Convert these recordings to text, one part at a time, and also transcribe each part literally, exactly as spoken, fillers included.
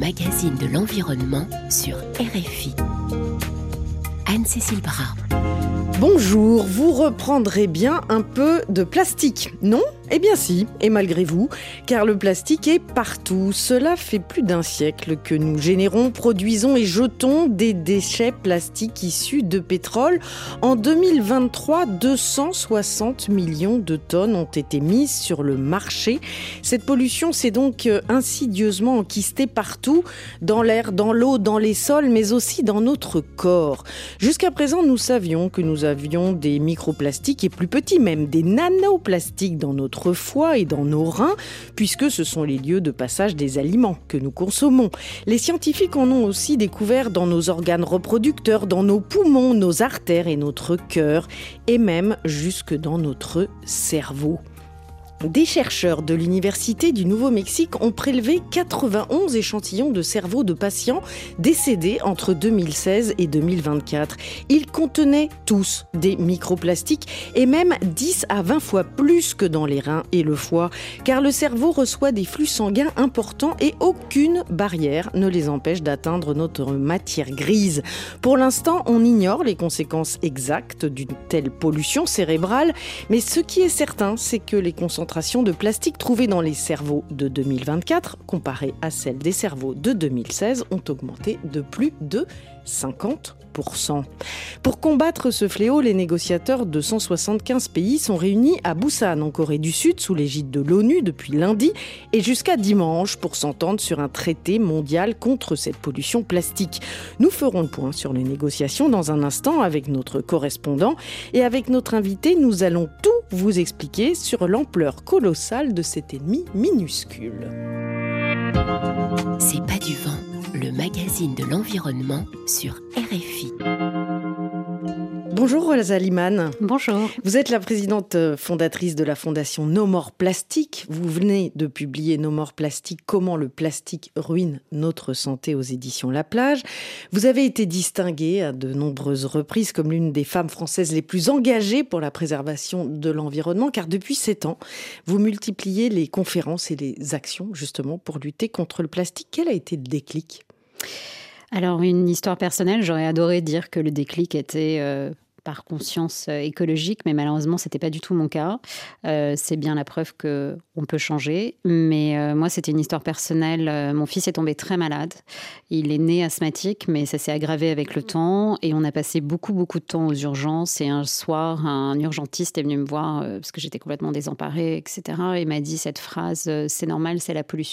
magazine de l'environnement sur R F I. Anne-Cécile Bras. Bonjour, vous reprendrez bien un peu de plastique, non ? Eh bien si, et malgré vous, car le plastique est partout. Cela fait plus d'un siècle que nous générons, produisons et jetons des déchets plastiques issus de pétrole. En deux mille vingt-trois, deux cent soixante millions de tonnes ont été mises sur le marché. Cette pollution s'est donc insidieusement enquistée partout, dans l'air, dans l'eau, dans les sols, mais aussi dans notre corps. Jusqu'à présent, nous savions que nous avions des microplastiques et plus petits même, des nanoplastiques dans notre foie et dans nos reins, puisque ce sont les lieux de passage des aliments que nous consommons. Les scientifiques en ont aussi découvert dans nos organes reproducteurs, dans nos poumons, nos artères et notre cœur, et même jusque dans notre cerveau. Des chercheurs de l'Université du Nouveau-Mexique ont prélevé quatre-vingt-onze échantillons de cerveaux de patients décédés entre deux mille seize et deux mille vingt-quatre. Ils contenaient tous des microplastiques et même dix à vingt fois plus que dans les reins et le foie, car le cerveau reçoit des flux sanguins importants et aucune barrière ne les empêche d'atteindre notre matière grise. Pour l'instant, on ignore les conséquences exactes d'une telle pollution cérébrale, mais ce qui est certain, c'est que les concentrations de plastique trouvées dans les cerveaux de deux mille vingt-quatre, comparées à celles des cerveaux de deux mille seize, ont augmenté de plus de cinquante pour cent. Pour combattre ce fléau, les négociateurs de cent soixante-quinze pays sont réunis à Busan, en Corée du Sud, sous l'égide de l'ONU depuis lundi et jusqu'à dimanche pour s'entendre sur un traité mondial contre cette pollution plastique. Nous ferons le point sur les négociations dans un instant avec notre correspondant et avec notre invité, nous allons tout vous expliquer sur l'ampleur colossale de cet ennemi minuscule. C'est pas du vent, le magazine de l'environnement sur R F I. Bonjour Rosalie Mann. Bonjour. Vous êtes la présidente fondatrice de la fondation No More Plastic. Vous venez de publier No More Plastic, comment le plastique ruine notre santé aux éditions La Plage. Vous avez été distinguée à de nombreuses reprises comme l'une des femmes françaises les plus engagées pour la préservation de l'environnement, car depuis sept ans, vous multipliez les conférences et les actions justement pour lutter contre le plastique. Quel a été le déclic ? Alors, une histoire personnelle, j'aurais adoré dire que le déclic était euh, par conscience euh, écologique, mais malheureusement, ce n'était pas du tout mon cas. Euh, c'est bien la preuve qu'on peut changer. Mais euh, moi, c'était une histoire personnelle. Euh, mon fils est tombé très malade. Il est né asthmatique, mais ça s'est aggravé avec le temps. Et on a passé beaucoup, beaucoup de temps aux urgences. Et un soir, un urgentiste est venu me voir, euh, parce que j'étais complètement désemparée, et cetera. Et m'a dit cette phrase, euh, « C'est normal, c'est la pollution ».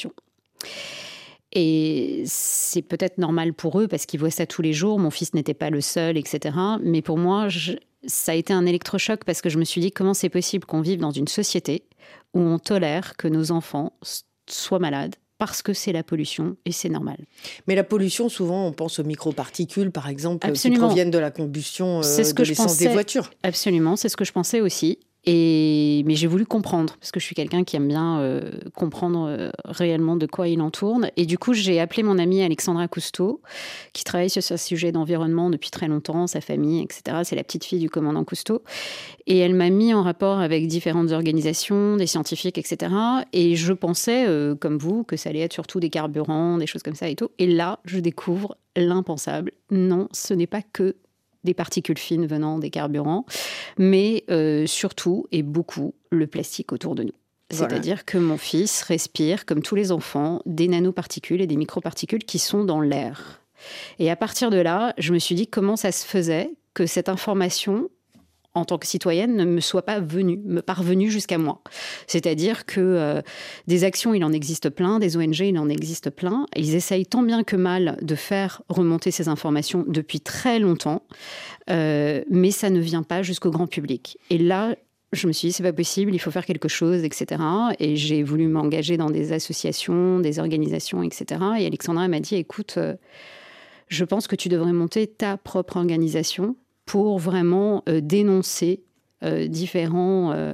Et c'est peut-être normal pour eux parce qu'ils voient ça tous les jours. Mon fils n'était pas le seul, et cetera. Mais pour moi, je, ça a été un électrochoc parce que je me suis dit comment c'est possible qu'on vive dans une société où on tolère que nos enfants soient malades parce que c'est la pollution et c'est normal. Mais la pollution, souvent, on pense aux microparticules, par exemple, Absolument. qui proviennent de la combustion euh, c'est ce que de je l'essence pensais, des voitures. Absolument, c'est ce que je pensais aussi. Et, mais j'ai voulu comprendre, parce que je suis quelqu'un qui aime bien euh, comprendre euh, réellement de quoi il en tourne. Et du coup, j'ai appelé mon amie Alexandra Cousteau, qui travaille sur ce sujet d'environnement depuis très longtemps, sa famille, et cetera. C'est la petite fille du commandant Cousteau. Et elle m'a mis en rapport avec différentes organisations, des scientifiques, et cetera. Et je pensais, euh, comme vous, que ça allait être surtout des carburants, des choses comme ça et tout. Et là, je découvre l'impensable. Non, ce n'est pas que des particules fines venant des carburants, mais euh, surtout et beaucoup le plastique autour de nous. Voilà. C'est-à-dire que mon fils respire, comme tous les enfants, des nanoparticules et des microparticules qui sont dans l'air. Et à partir de là, je me suis dit comment ça se faisait que cette information, en tant que citoyenne, ne me soit pas venue, me parvenue jusqu'à moi. C'est-à-dire que euh, des actions, il en existe plein, des O N G, il en existe plein. Ils essayent tant bien que mal de faire remonter ces informations depuis très longtemps, euh, mais ça ne vient pas jusqu'au grand public. Et là, je me suis dit, c'est pas possible, il faut faire quelque chose, et cetera. Et j'ai voulu m'engager dans des associations, des organisations, et cetera. Et Alexandra m'a dit, écoute, euh, je pense que tu devrais monter ta propre organisation pour vraiment euh, dénoncer euh, différents euh,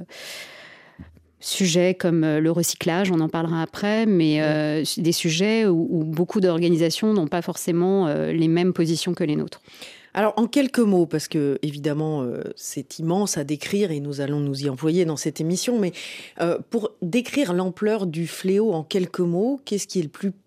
sujets comme euh, le recyclage, on en parlera après, mais euh, des sujets où, où beaucoup d'organisations n'ont pas forcément euh, les mêmes positions que les nôtres. Alors, en quelques mots, parce que évidemment, euh, c'est immense à décrire et nous allons nous y employer dans cette émission, mais euh, pour décrire l'ampleur du fléau en quelques mots, qu'est-ce qui est le plus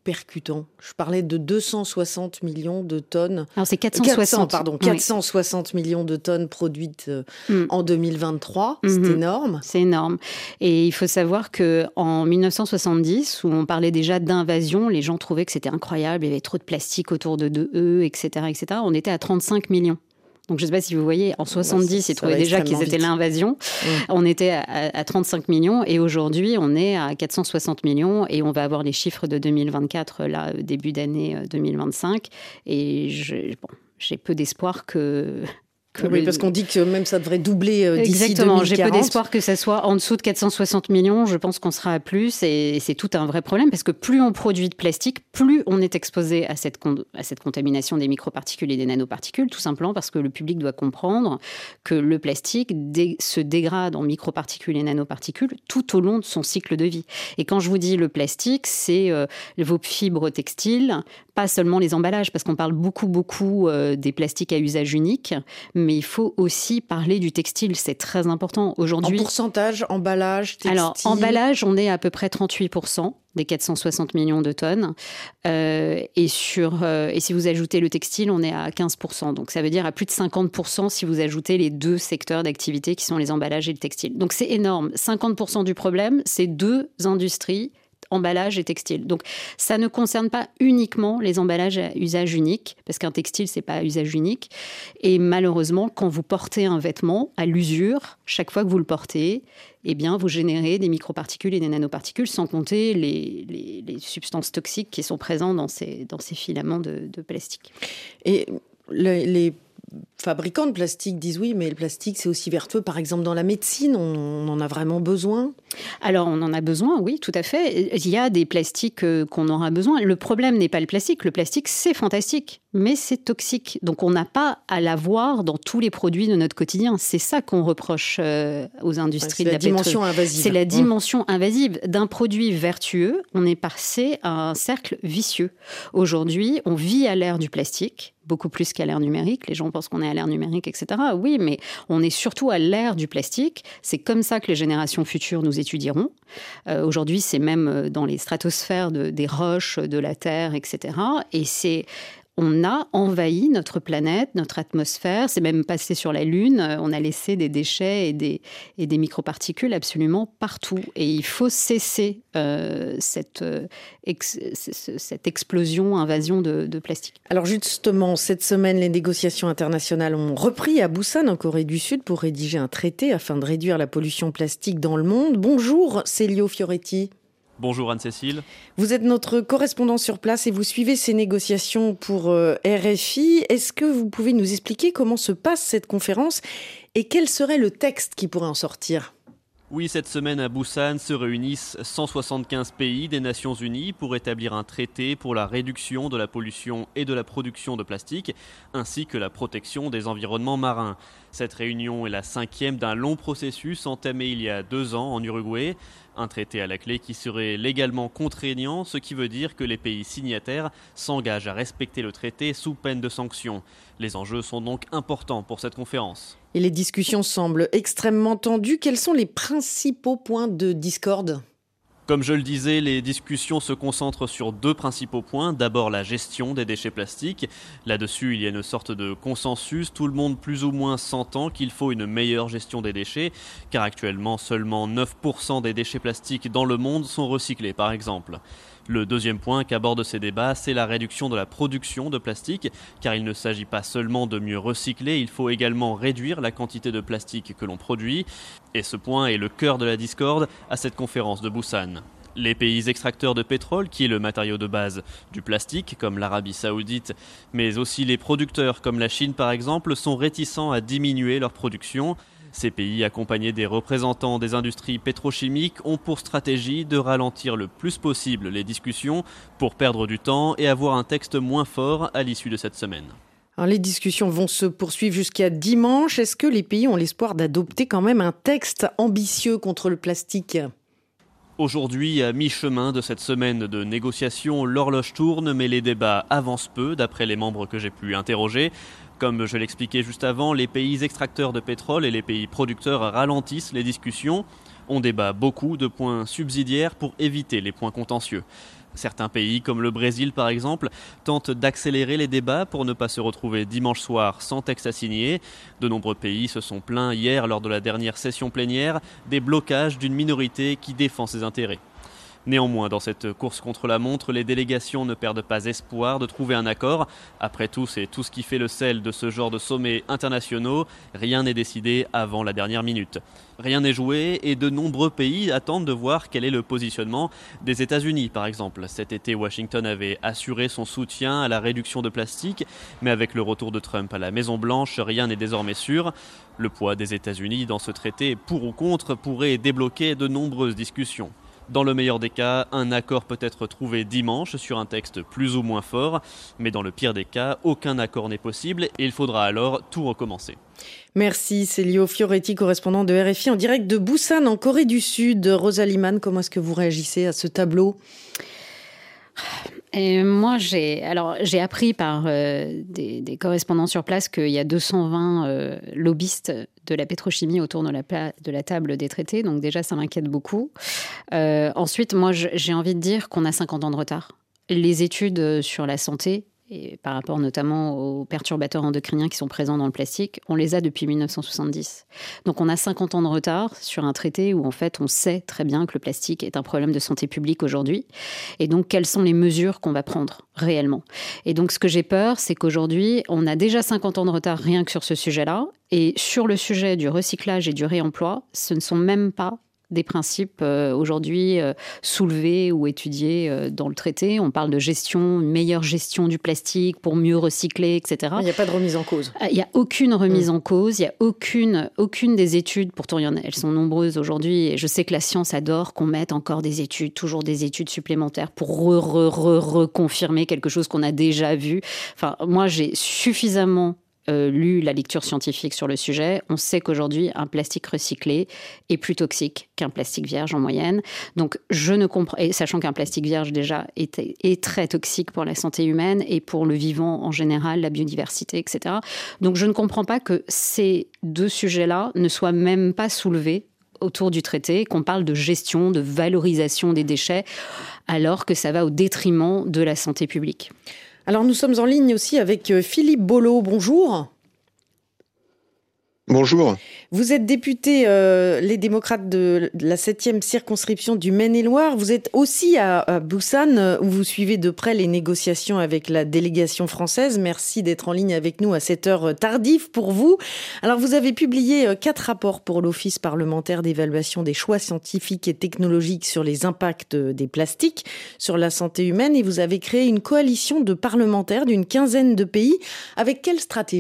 percutant. Je parlais de deux cent soixante millions de tonnes. Alors c'est quatre cent soixante. quatre cents, pardon, quatre cent soixante oui. millions de tonnes produites euh, mm. en deux mille vingt-trois. Mm-hmm. C'est énorme. C'est énorme. Et il faut savoir qu'en dix-neuf cent soixante-dix, où on parlait déjà d'invasion, les gens trouvaient que c'était incroyable, il y avait trop de plastique autour de, de eux, et cetera, et cetera. On était à trente-cinq millions. Donc, je ne sais pas si vous voyez, en soixante-dix, ils trouvaient déjà qu'ils étaient l'invasion. Mmh. On était à, à trente-cinq millions et aujourd'hui, on est à quatre cent soixante millions et on va avoir les chiffres de deux mille vingt-quatre, là, début d'année deux mille vingt-cinq. Et je, bon, j'ai peu d'espoir que... Oui, le... parce qu'on dit que même ça devrait doubler euh, d'ici Exactement, deux mille quarante. J'ai peu d'espoir que ça soit en dessous de quatre cent soixante millions. Je pense qu'on sera à plus et c'est tout un vrai problème parce que plus on produit de plastique, plus on est exposé à cette, con... à cette contamination des microparticules et des nanoparticules, tout simplement parce que le public doit comprendre que le plastique dé... se dégrade en microparticules et nanoparticules tout au long de son cycle de vie. Et quand je vous dis le plastique, c'est euh, vos fibres textiles, pas seulement les emballages, parce qu'on parle beaucoup, beaucoup euh, des plastiques à usage unique, mais il faut aussi parler du textile, c'est très important. Aujourd'hui, en pourcentage, emballage, textile. Alors, emballage, on est à peu près trente-huit pour cent des quatre cent soixante millions de tonnes. Euh, et, sur, euh, et si vous ajoutez le textile, on est à quinze pour cent. Donc, ça veut dire à plus de cinquante pour cent si vous ajoutez les deux secteurs d'activité qui sont les emballages et le textile. Donc, c'est énorme. cinquante pour cent du problème, c'est deux industries, emballage et textile. Donc, ça ne concerne pas uniquement les emballages à usage unique, parce qu'un textile, c'est pas à usage unique. Et malheureusement, quand vous portez un vêtement à l'usure, chaque fois que vous le portez, eh bien, vous générez des microparticules et des nanoparticules, sans compter les, les, les substances toxiques qui sont présentes dans ces, dans ces filaments de, de plastique. Et le, les fabricants de plastique disent oui, mais le plastique, c'est aussi vertueux. Par exemple, dans la médecine, on, on en a vraiment besoin ? Alors, on en a besoin, oui, tout à fait. Il y a des plastiques euh, qu'on aura besoin. Le problème n'est pas le plastique. Le plastique, c'est fantastique, mais c'est toxique. Donc, on n'a pas à l'avoir dans tous les produits de notre quotidien. C'est ça qu'on reproche euh, aux industries ouais, de la pétrole. C'est la dimension invasive. C'est la dimension mmh. invasive. D'un produit vertueux, on est passé à un cercle vicieux. Aujourd'hui, on vit à l'ère du plastique, beaucoup plus qu'à l'ère numérique. Les gens pensent qu'on est à l'ère numérique, et cetera. Oui, mais on est surtout à l'ère du plastique. C'est comme ça que les générations futures nous étudieront. Euh, aujourd'hui, c'est même dans les stratosphères de, des roches, de la Terre, et cetera. Et c'est... On a envahi notre planète, notre atmosphère, c'est même passé sur la Lune, on a laissé des déchets et des, et des microparticules absolument partout. Et il faut cesser euh, cette, ex, cette explosion, invasion de, de plastique. Alors justement, cette semaine, les négociations internationales ont repris à Busan, en Corée du Sud, pour rédiger un traité afin de réduire la pollution plastique dans le monde. Bonjour Célio Fioretti. Bonjour Anne-Cécile. Vous êtes notre correspondant sur place et vous suivez ces négociations pour euh, R F I. Est-ce que vous pouvez nous expliquer comment se passe cette conférence et quel serait le texte qui pourrait en sortir ? Oui, cette semaine à Busan se réunissent cent soixante-quinze pays des Nations Unies pour établir un traité pour la réduction de la pollution et de la production de plastique, ainsi que la protection des environnements marins. Cette réunion est la cinquième d'un long processus entamé il y a deux ans en Uruguay. Un traité à la clé qui serait légalement contraignant, ce qui veut dire que les pays signataires s'engagent à respecter le traité sous peine de sanctions. Les enjeux sont donc importants pour cette conférence. Et les discussions semblent extrêmement tendues. Quels sont les principaux points de discorde ? Comme je le disais, les discussions se concentrent sur deux principaux points. D'abord, la gestion des déchets plastiques. Là-dessus, il y a une sorte de consensus. Tout le monde plus ou moins s'entend qu'il faut une meilleure gestion des déchets, car actuellement, seulement neuf pour cent des déchets plastiques dans le monde sont recyclés, par exemple. Le deuxième point qu'abordent ces débats, c'est la réduction de la production de plastique, car il ne s'agit pas seulement de mieux recycler, il faut également réduire la quantité de plastique que l'on produit. Et ce point est le cœur de la discorde à cette conférence de Busan. Les pays extracteurs de pétrole, qui est le matériau de base du plastique, comme l'Arabie Saoudite, mais aussi les producteurs, comme la Chine par exemple, sont réticents à diminuer leur production. Ces pays, accompagnés des représentants des industries pétrochimiques, ont pour stratégie de ralentir le plus possible les discussions pour perdre du temps et avoir un texte moins fort à l'issue de cette semaine. Alors, les discussions vont se poursuivre jusqu'à dimanche. Est-ce que les pays ont l'espoir d'adopter quand même un texte ambitieux contre le plastique ? Aujourd'hui, à mi-chemin de cette semaine de négociations, l'horloge tourne, mais les débats avancent peu, d'après les membres que j'ai pu interroger. Comme je l'expliquais juste avant, les pays extracteurs de pétrole et les pays producteurs ralentissent les discussions. On débat beaucoup de points subsidiaires pour éviter les points contentieux. Certains pays, comme le Brésil par exemple, tentent d'accélérer les débats pour ne pas se retrouver dimanche soir sans texte à signer. De nombreux pays se sont plaints hier lors de la dernière session plénière des blocages d'une minorité qui défend ses intérêts. Néanmoins, dans cette course contre la montre, les délégations ne perdent pas espoir de trouver un accord. Après tout, c'est tout ce qui fait le sel de ce genre de sommets internationaux. Rien n'est décidé avant la dernière minute. Rien n'est joué et de nombreux pays attendent de voir quel est le positionnement des États-Unis, par exemple. Cet été, Washington avait assuré son soutien à la réduction de plastique, mais avec le retour de Trump à la Maison-Blanche, rien n'est désormais sûr. Le poids des États-Unis dans ce traité, pour ou contre, pourrait débloquer de nombreuses discussions. Dans le meilleur des cas, un accord peut être trouvé dimanche sur un texte plus ou moins fort, mais dans le pire des cas, aucun accord n'est possible et il faudra alors tout recommencer. Merci Célio Fioretti, correspondant de R F I en direct de Busan en Corée du Sud. Rosa Liman, comment est-ce que vous réagissez à ce tableau ? Et moi, j'ai alors j'ai appris par euh, des, des correspondants sur place qu'il y a deux cent vingt euh, lobbyistes de la pétrochimie autour de la, pla- de la table des traités. Donc déjà, ça m'inquiète beaucoup. Euh, ensuite, moi, j'ai envie de dire qu'on a cinquante ans de retard. Les études sur la santé, et par rapport notamment aux perturbateurs endocriniens qui sont présents dans le plastique, on les a depuis mille neuf cent soixante-dix. Donc on a cinquante ans de retard sur un traité où en fait on sait très bien que le plastique est un problème de santé publique aujourd'hui. Et donc quelles sont les mesures qu'on va prendre réellement ? Et donc ce que j'ai peur, c'est qu'aujourd'hui on a déjà cinquante ans de retard rien que sur ce sujet-là. Et sur le sujet du recyclage et du réemploi, ce ne sont même pas des principes euh, aujourd'hui euh, soulevés ou étudiés euh, dans le traité. On parle de gestion, une meilleure gestion du plastique pour mieux recycler, et cetera. Il n'y a pas de remise en cause. Il n'y a aucune remise mmh. en cause. Il n'y a aucune, aucune des études. Pourtant, il y en a, elles sont nombreuses aujourd'hui. Et je sais que la science adore qu'on mette encore des études, toujours des études supplémentaires pour re, re, re, reconfirmer quelque chose qu'on a déjà vu. Enfin, moi, j'ai suffisamment Euh, lu la lecture scientifique sur le sujet. On sait qu'aujourd'hui, un plastique recyclé est plus toxique qu'un plastique vierge en moyenne. Donc, je ne comprends... Et sachant qu'un plastique vierge, déjà, est, est très toxique pour la santé humaine et pour le vivant en général, la biodiversité, et cetera. Donc, je ne comprends pas que ces deux sujets-là ne soient même pas soulevés autour du traité, qu'on parle de gestion, de valorisation des déchets, alors que ça va au détriment de la santé publique. Alors nous sommes en ligne aussi avec Philippe Bolo. Bonjour. Bonjour. Vous êtes député euh, Les Démocrates de la septième circonscription du Maine-et-Loire. Vous êtes aussi à, à Busan où vous suivez de près les négociations avec la délégation française. Merci d'être en ligne avec nous à cette heure tardive pour vous. Alors vous avez publié quatre rapports pour l'Office parlementaire d'évaluation des choix scientifiques et technologiques sur les impacts des plastiques sur la santé humaine et vous avez créé une coalition de parlementaires d'une quinzaine de pays. Avec quelle stratégie ?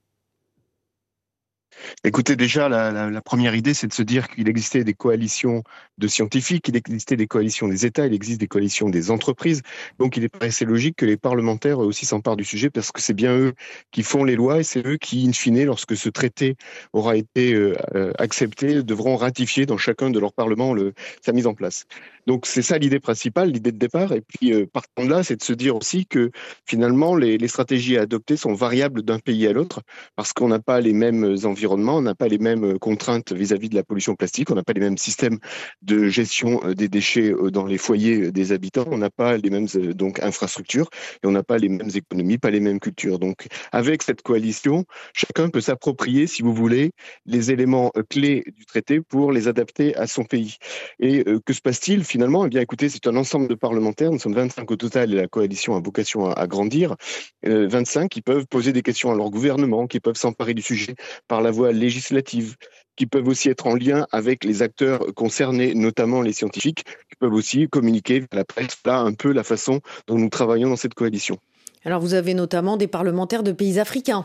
Écoutez, déjà, la, la, la première idée, c'est de se dire qu'il existait des coalitions de scientifiques, il existait des coalitions des États, il existe des coalitions des entreprises. Donc, il est assez logique que les parlementaires aussi s'emparent du sujet parce que c'est bien eux qui font les lois et c'est eux qui, in fine, lorsque ce traité aura été euh, accepté, devront ratifier dans chacun de leurs parlements le, sa mise en place. Donc, c'est ça l'idée principale, l'idée de départ. Et puis, euh, partant de là, c'est de se dire aussi que finalement, les, les stratégies à adopter sont variables d'un pays à l'autre parce qu'on n'a pas les mêmes environnements, on n'a pas les mêmes contraintes vis-à-vis de la pollution plastique, on n'a pas les mêmes systèmes de gestion des déchets dans les foyers des habitants, on n'a pas les mêmes donc infrastructures et on n'a pas les mêmes économies, pas les mêmes cultures. Donc, avec cette coalition, chacun peut s'approprier, si vous voulez, les éléments clés du traité pour les adapter à son pays. Et euh, que se passe-t-il finalement ? Eh bien, écoutez, c'est un ensemble de parlementaires, nous sommes vingt-cinq au total et la coalition a vocation à, à grandir. Euh, vingt-cinq qui peuvent poser des questions à leur gouvernement, qui peuvent s'emparer du sujet par la voie législative, qui peuvent aussi être en lien avec les acteurs concernés, notamment les scientifiques, qui peuvent aussi communiquer à la presse. Là, un peu la façon dont nous travaillons dans cette coalition. Alors, vous avez notamment des parlementaires de pays africains.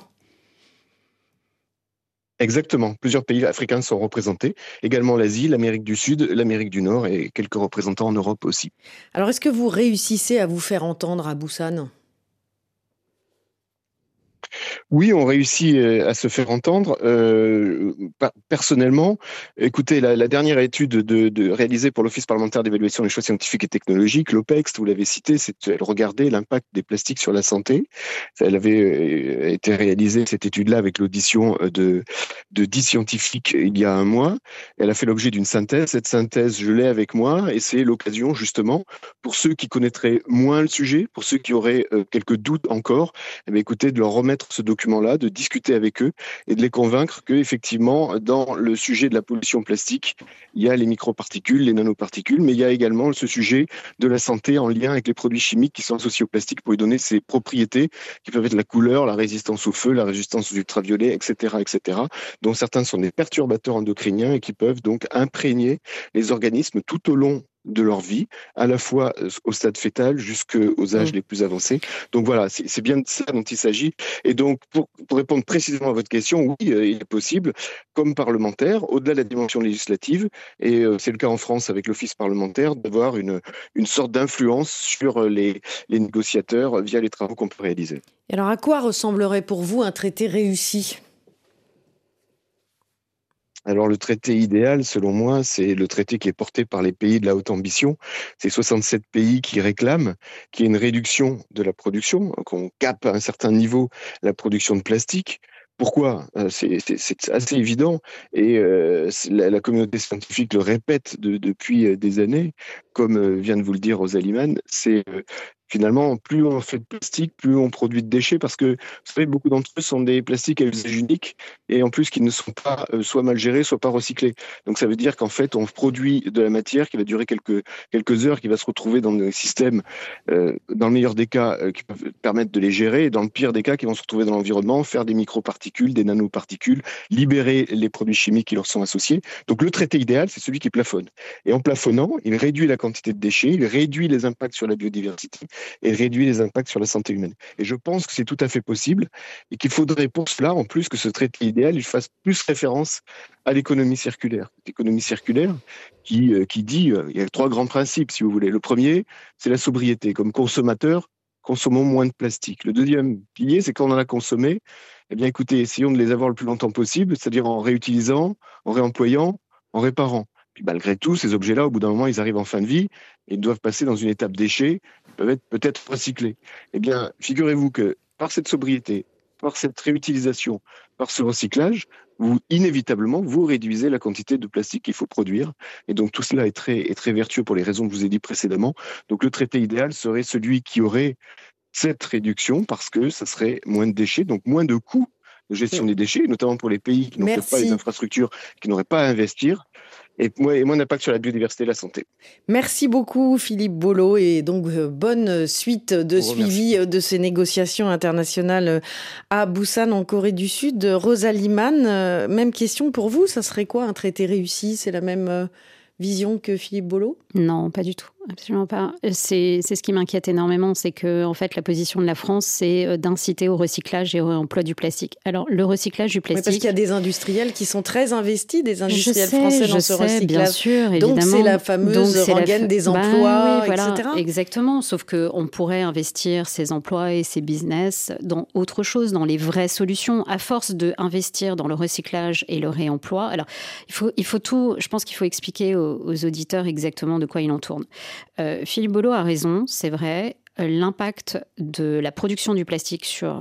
Exactement. Plusieurs pays africains sont représentés. Également l'Asie, l'Amérique du Sud, l'Amérique du Nord et quelques représentants en Europe aussi. Alors, est-ce que vous réussissez à vous faire entendre à Busan ? Oui, on réussit à se faire entendre. Euh, personnellement, écoutez, la, la dernière étude de, de, réalisée pour l'Office parlementaire d'évaluation des choix scientifiques et technologiques, l'OPEX, vous l'avez cité, c'est, elle regardait l'impact des plastiques sur la santé. Elle avait été réalisée, cette étude-là, avec l'audition de, de dix scientifiques il y a un mois. Elle a fait l'objet d'une synthèse. Cette synthèse, je l'ai avec moi et c'est l'occasion, justement, pour ceux qui connaîtraient moins le sujet, pour ceux qui auraient euh, quelques doutes encore, eh bien, écoutez, de leur remettre ce document-là, de discuter avec eux et de les convaincre que, effectivement, dans le sujet de la pollution plastique, il y a les microparticules, les nanoparticules, mais il y a également ce sujet de la santé en lien avec les produits chimiques qui sont associés au plastique pour lui donner ses propriétés qui peuvent être la couleur, la résistance au feu, la résistance aux ultraviolets, et cetera, et cetera, dont certains sont des perturbateurs endocriniens et qui peuvent donc imprégner les organismes tout au long de leur vie, à la fois au stade fœtal jusqu'aux âges mmh. les plus avancés. Donc voilà, c'est, c'est bien de ça dont il s'agit. Et donc, pour, pour répondre précisément à votre question, oui, euh, il est possible, comme parlementaire, au-delà de la dimension législative, et euh, c'est le cas en France avec l'Office parlementaire, d'avoir une, une sorte d'influence sur les, les négociateurs via les travaux qu'on peut réaliser. Et alors, à quoi ressemblerait pour vous un traité réussi ? Alors le traité idéal, selon moi, c'est le traité qui est porté par les pays de la haute ambition. C'est soixante-sept pays qui réclament qu'il y ait une réduction de la production, qu'on cape à un certain niveau la production de plastique. Pourquoi ? c'est, c'est, c'est assez évident et euh, la, la communauté scientifique le répète de, depuis des années, comme vient de vous le dire Rosa Liman, c'est euh, finalement, plus on fait de plastique, plus on produit de déchets, parce que, vous savez, beaucoup d'entre eux sont des plastiques à usage unique, et en plus, qui ne sont pas euh, soit mal gérés, soit pas recyclés. Donc, ça veut dire qu'en fait, on produit de la matière qui va durer quelques, quelques heures, qui va se retrouver dans des systèmes, euh, dans le meilleur des cas, euh, qui peuvent permettre de les gérer, et dans le pire des cas, qui vont se retrouver dans l'environnement, faire des microparticules, des nanoparticules, libérer les produits chimiques qui leur sont associés. Donc, le traité idéal, c'est celui qui plafonne. Et en plafonnant, il réduit la quantité de déchets, il réduit les impacts sur la biodiversité, et réduit les impacts sur la santé humaine. Et je pense que c'est tout à fait possible et qu'il faudrait pour cela, en plus, que ce traité idéal, il fasse plus référence à l'économie circulaire. L'économie circulaire qui, euh, qui dit, euh, il y a trois grands principes, si vous voulez. Le premier, c'est la sobriété. Comme consommateur, consommons moins de plastique. Le deuxième pilier, c'est quand on en a consommé, eh bien écoutez, essayons de les avoir le plus longtemps possible, c'est-à-dire en réutilisant, en réemployant, en réparant. Puis malgré tout, ces objets-là, au bout d'un moment, ils arrivent en fin de vie et ils doivent passer dans une étape déchets, ils peuvent être peut-être recyclés. Eh bien, figurez-vous que par cette sobriété, par cette réutilisation, par ce recyclage, vous, inévitablement, vous réduisez la quantité de plastique qu'il faut produire. Et donc, tout cela est très, est très vertueux pour les raisons que je vous ai dit précédemment. Donc, le traité idéal serait celui qui aurait cette réduction parce que ça serait moins de déchets, donc moins de coûts de gestion des déchets, notamment pour les pays qui n'ont peut-être pas les infrastructures, qui n'auraient pas à investir. Et moins d'impact sur la biodiversité et la santé. Merci beaucoup Philippe Bolo et donc euh, bonne suite de suivi euh, de ces négociations internationales à Busan en Corée du Sud. Rosa Liman, euh, même question pour vous, ça serait quoi un traité réussi ? C'est la même euh, vision que Philippe Bolo ? Non, pas du tout. Absolument pas. C'est, c'est ce qui m'inquiète énormément, c'est que en fait la position de la France, c'est d'inciter au recyclage et au réemploi du plastique. Alors le recyclage du plastique. Oui, parce qu'il y a des industriels qui sont très investis, des industriels sais, français dans ce sais, recyclage. Bien sûr, évidemment. Donc c'est la fameuse Donc, c'est rengaine la... des emplois, bah, oui, voilà, et cetera. Exactement. Sauf que on pourrait investir ces emplois et ces business dans autre chose, dans les vraies solutions. À force de investir dans le recyclage et le réemploi. Alors il faut, il faut tout. Je pense qu'il faut expliquer aux, aux auditeurs exactement de quoi il en tourne. Euh, Philippe Bolo a raison, c'est vrai, l'impact de la production du plastique sur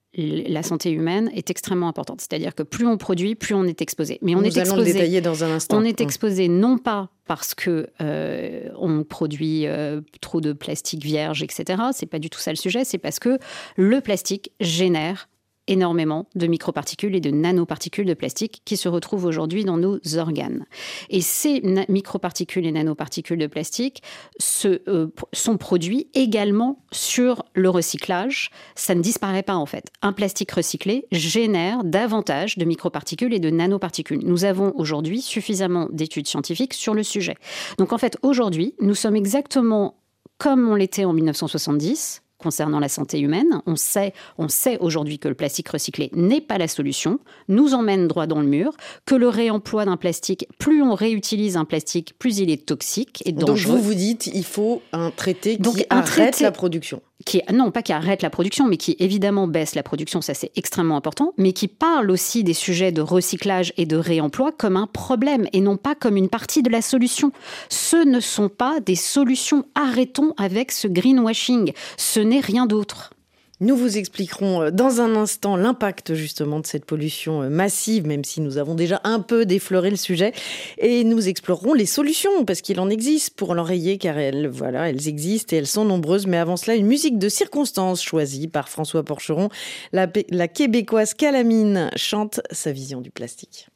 la santé humaine est extrêmement importante. C'est-à-dire que plus on produit, plus on est exposé. Mais on Nous est allons exposé, le détailler dans un instant. On est exposé non pas parce que euh, on produit euh, trop de plastique vierge, et cetera. C'est pas du tout ça le sujet. C'est parce que le plastique génère énormément de microparticules et de nanoparticules de plastique qui se retrouvent aujourd'hui dans nos organes. Et ces na- microparticules et nanoparticules de plastique se, euh, sont produits également sur le recyclage. Ça ne disparaît pas en fait. Un plastique recyclé génère davantage de microparticules et de nanoparticules. Nous avons aujourd'hui suffisamment d'études scientifiques sur le sujet. Donc en fait, aujourd'hui, nous sommes exactement comme on l'était en dix-neuf cent soixante-dix, concernant la santé humaine. On sait, on sait aujourd'hui que le plastique recyclé n'est pas la solution, nous emmène droit dans le mur, que le réemploi d'un plastique, plus on réutilise un plastique, plus il est toxique et dangereux. Donc vous vous dites, il faut un traité Donc, qui un arrête traité... la production. qui, non pas qui arrête la production, mais qui évidemment baisse la production, ça c'est extrêmement important, mais qui parle aussi des sujets de recyclage et de réemploi comme un problème et non pas comme une partie de la solution. Ce ne sont pas des solutions. Arrêtons avec ce greenwashing. Ce n'est rien d'autre. Nous vous expliquerons dans un instant l'impact justement de cette pollution massive, même si nous avons déjà un peu défloré le sujet. Et nous explorerons les solutions, parce qu'il en existe pour l'enrayer, car elles, voilà, elles existent et elles sont nombreuses. Mais avant cela, une musique de circonstance choisie par François Porcheron. La, la québécoise Calamine chante sa vision du plastique.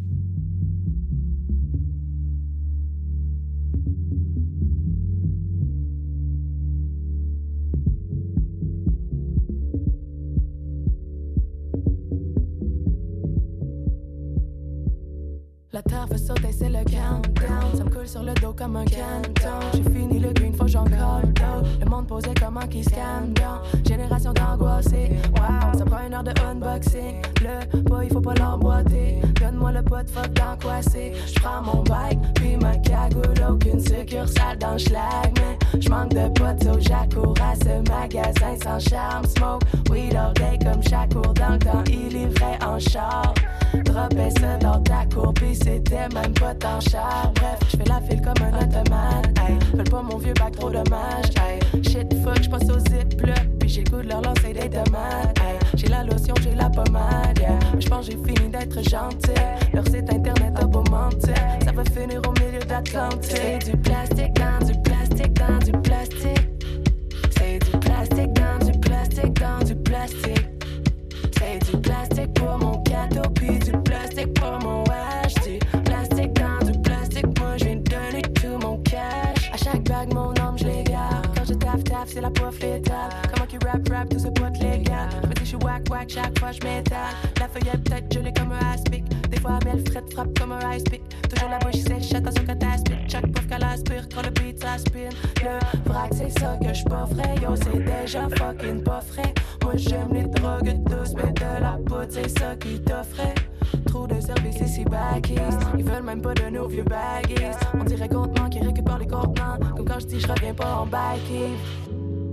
La terre veut sauter, c'est le countdown. Ça me coule sur le dos comme un canton. J'ai fini le green, faut que j'en colle d'eau. Le monde posé comment qui scanne down. Génération d'angoissés. Wow, ça prend une heure de unboxing. Le bois, il faut pas l'emboîter. Donne-moi le pot de fuck d'angoissé. J'prends mon bike, puis ma cagoule. Aucune succursale dans le schlag. Mais j'manque de potes au j'accours à ce magasin sans charme. Smoke, weed all day comme chaque cours. Dans le temps, il livrait en char. Dropais ça dans ta cour, pis c'était même pas tant cher. Bref, j'fais la file comme un automate. Ay, fais pas mon vieux bac, trop dommage. Ay, shit fuck, j'passe au zip là, puis j'ai le goût de leur lancer des tomates. Ay, j'ai la lotion, j'ai la pommade. Yeah. J'pense j'ai fini d'être gentil. Leur site internet a beau mentir, ça va finir au milieu d'Atlantique. C'est du plastique dans du plastique dans du plastique. C'est du plastique dans du plastique dans du plastique. C'est du plastique pour mon cadeau, puis du plastique pour mon wesh. Du plastique dans du plastique, moi je viens de donner tout mon cash. À chaque bague, mon âme, je les garde. Quand je taffe, taffe, c'est la poif létale. Comment qu'ils rap, rap, tout ce pote légal. Je me dis, je suis wack, wack, chaque fois je m'étale. La feuille est peut-être gelée comme un aspic. Des fois, mais elle frette, frappe comme un ice pick. Toujours la bouche sèche, attention quand t'aspires. Chaque pouf qu'elle aspire, quand le beat s'aspire. Le vrac, c'est ça que je pas frais. Yo, c'est déjà fucking pas frais. Moi, j'aime les drogues douces, mais de la poudre, c'est ça qui t'offrait. Trop de services ici back east. Ils veulent même pas de nos vieux baggies. On dirait contenant qui récupère les contenants. Comme quand je dis je reviens pas en back Eve.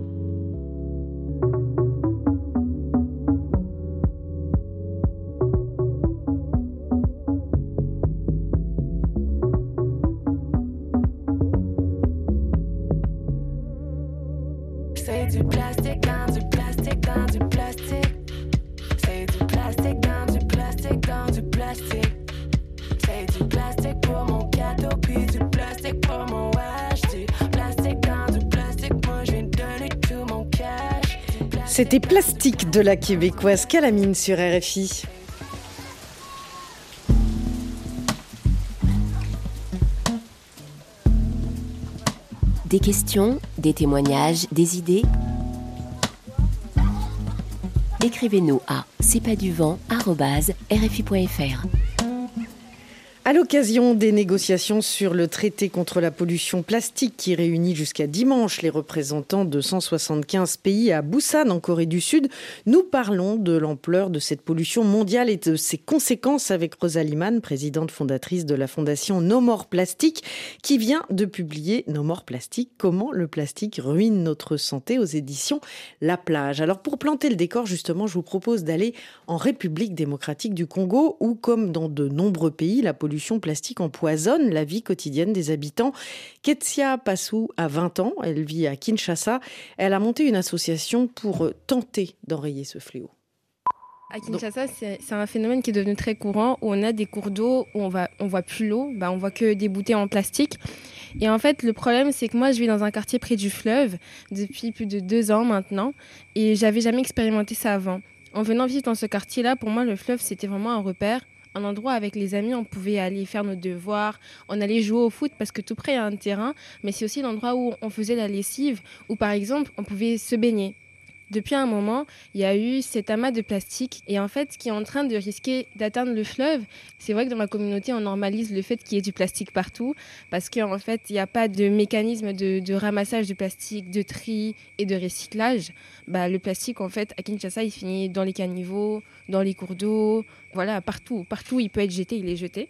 C'est du plastique dans du plastique dans du plastique. C'est du plastique dans du plastique dans du plastique. C'est du plastique pour mon cadeau, puis du plastique pour mon wesh. Du plastique dans du plastique, moi je viens de donner tout mon cash. C'était Plastique de la québécoise Calamine sur R F I. Des questions, des témoignages, des idées. Écrivez-nous à c'est pas du vent arobase r f i point f r. À l'occasion des négociations sur le traité contre la pollution plastique qui réunit jusqu'à dimanche les représentants de cent soixante-quinze pays à Busan en Corée du Sud, nous parlons de l'ampleur de cette pollution mondiale et de ses conséquences avec Rosalie Mann, présidente fondatrice de la fondation No More Plastic, qui vient de publier No More Plastic, comment le plastique ruine notre santé aux éditions La Plage. Alors pour planter le décor, justement, je vous propose d'aller en République démocratique du Congo où, comme dans de nombreux pays, la pollution plastique empoisonne la vie quotidienne des habitants. Ketsia Passou a vingt ans, elle vit à Kinshasa. Elle a monté une association pour tenter d'enrayer ce fléau. À Kinshasa, c'est, c'est un phénomène qui est devenu très courant où on a des cours d'eau où on va, on voit plus l'eau, bah on voit que des bouteilles en plastique. Et en fait, le problème, c'est que moi, je vis dans un quartier près du fleuve depuis plus de deux ans maintenant et j'avais jamais expérimenté ça avant. En venant vivre dans ce quartier-là, pour moi, le fleuve, c'était vraiment un repère. Un endroit avec les amis, on pouvait aller faire nos devoirs, on allait jouer au foot parce que tout près il y a un terrain, mais c'est aussi l'endroit où on faisait la lessive, où par exemple on pouvait se baigner. Depuis un moment, il y a eu cet amas de plastique et en fait, qui est en train de risquer d'atteindre le fleuve. C'est vrai que dans ma communauté, on normalise le fait qu'il y ait du plastique partout parce qu'en fait, il n'y a pas de mécanisme de, de ramassage de plastique, de tri et de recyclage. Bah, le plastique, en fait, à Kinshasa, il finit dans les caniveaux, dans les cours d'eau, voilà, partout. Partout où il peut être jeté, il est jeté.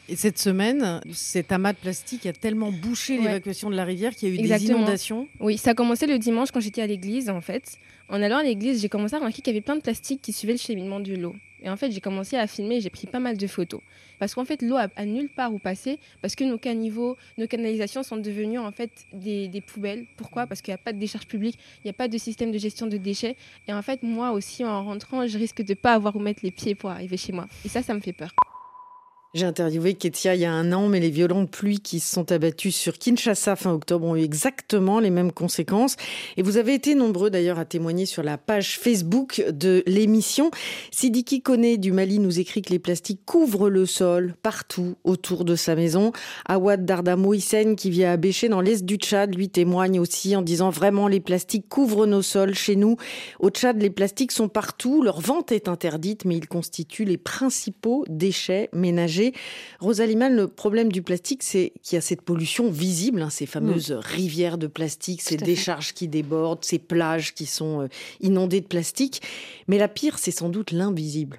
Et cette semaine, cet amas de plastique a tellement bouché ouais. l'évacuation de la rivière qu'il y a eu Exactement. des inondations. Oui, ça a commencé le dimanche quand j'étais à l'église, en fait. En allant à l'église, j'ai commencé à remarquer qu'il y avait plein de plastique qui suivait le cheminement de l'eau. Et en fait, j'ai commencé à filmer et j'ai pris pas mal de photos. Parce qu'en fait, l'eau a, a nulle part où passer, parce que nos caniveaux, nos canalisations sont devenues en fait des, des poubelles. Pourquoi ? Parce qu'il n'y a pas de décharge publique, il n'y a pas de système de gestion de déchets. Et en fait, moi aussi, en rentrant, je risque de ne pas avoir où mettre les pieds pour arriver chez moi. Et ça, ça me fait peur. J'ai interviewé Ketia il y a un an, mais les violentes pluies qui se sont abattues sur Kinshasa fin octobre ont eu exactement les mêmes conséquences. Et vous avez été nombreux d'ailleurs à témoigner sur la page Facebook de l'émission. Sidiki Koné du Mali nous écrit que les plastiques couvrent le sol partout autour de sa maison. Awad Dardamo Hissène, qui vit à Abéché dans l'est du Tchad, lui témoigne aussi en disant vraiment les plastiques couvrent nos sols chez nous. Au Tchad, les plastiques sont partout. Leur vente est interdite, mais ils constituent les principaux déchets ménagers. Rosalie Mal, le problème du plastique, c'est qu'il y a cette pollution visible, hein, ces fameuses mmh. rivières de plastique, ces décharges qui débordent, ces plages qui sont inondées de plastique. Mais la pire, c'est sans doute l'invisible.